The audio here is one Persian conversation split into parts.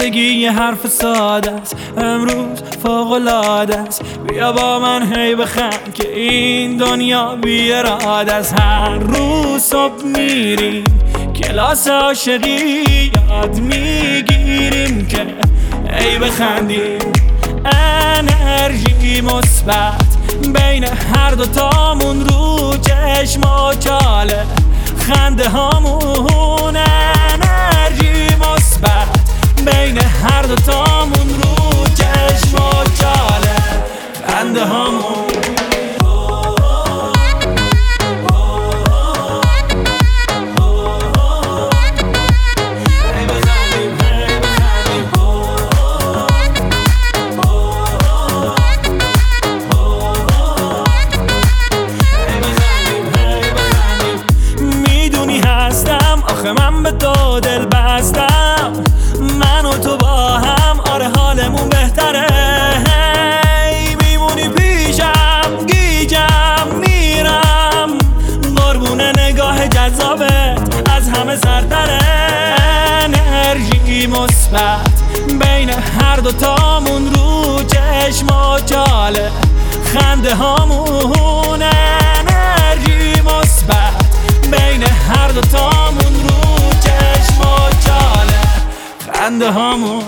زندگی یه حرف ساده است، امروز فوق‌العاده است. بیا با من هی بخند که این دنیا بی اراده است. هر روز صبح میریم کلاس عاشقی، یاد میگیریم که هی بخندیم. انرژی مثبت بین هر دوتامون، رو چشم و چاله خنده هامون. انرژی مثبت بین هر دوتامون، رو چشم و چاله خنده هامون. من به تو دل بستم، من و تو با هم، آره حالمون بهتره. میمونی پیشم، گیجم میرم، قربون نگاه جذابت از همه سرتره. انرژی مثبت بین هر دوتامون، رو چشم و چاله خنده هامون. انرژی مثبت بین هر دوتامون، رو چشم و چاله خنده هامون.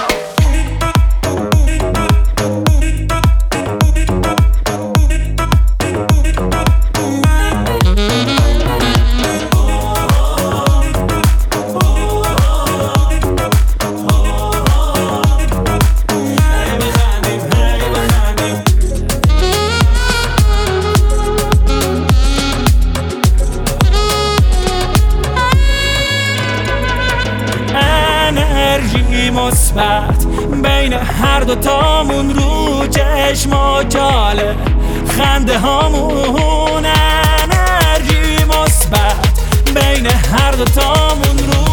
انرژی مثبت بین هر دوتامون، رو چشم و چاله خنده هامون. انرژی مثبت بین هر دوتامون، رو